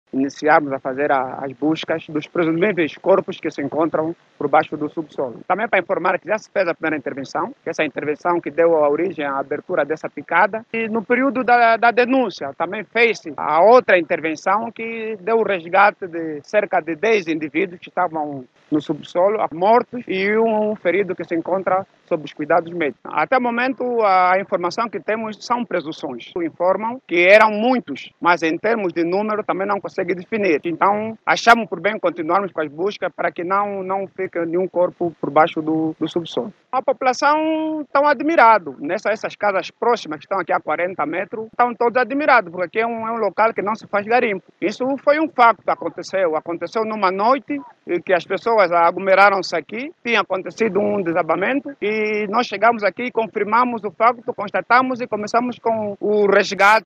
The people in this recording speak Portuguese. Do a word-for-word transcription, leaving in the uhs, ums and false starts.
iniciarmos a fazer a, as buscas dos presumíveis corpos que se encontram por baixo do subsolo. Também para informar que já se fez a primeira intervenção, que essa intervenção que deu a origem à abertura dessa picada, e no período da, da denúncia também fez-se a outra intervenção que deu o resgate de cerca de dez indivíduos que estavam no subsolo, mortos, e um ferido que se encontra sob os cuidados médicos. Até o momento, a informação que temos são presunções. Informam que eram muitos, mas em termos de número também não consegue definir. Então, achamos por bem continuarmos com as buscas para que não, não fique nenhum corpo por baixo do, do subsolo. A população está admirada. Nessas essas casas próximas, que estão aqui a quarenta metros, estão todos admirados, porque aqui é um, é um local que não se faz garimpo. Isso foi um facto que aconteceu. Aconteceu numa noite em que as pessoas aglomeraram-se aqui, tinha acontecido um desabamento e nós chegamos aqui, confirmamos o facto, constatamos e começamos com o resgate.